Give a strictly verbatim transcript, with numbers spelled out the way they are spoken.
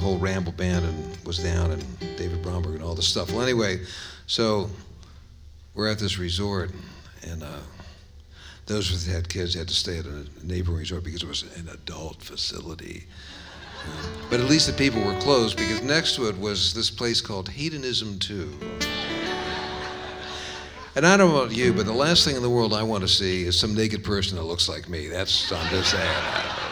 whole Ramble band and was down, and David Bromberg and all this stuff. Well, anyway, so we're at this resort, and uh, those that had kids had to stay at a neighboring resort because it was an adult facility. But at least the people were close, because next to it was this place called Hedonism two. And I don't know about you, but the last thing in the world I want to see is some naked person that looks like me. That's, I'm just saying.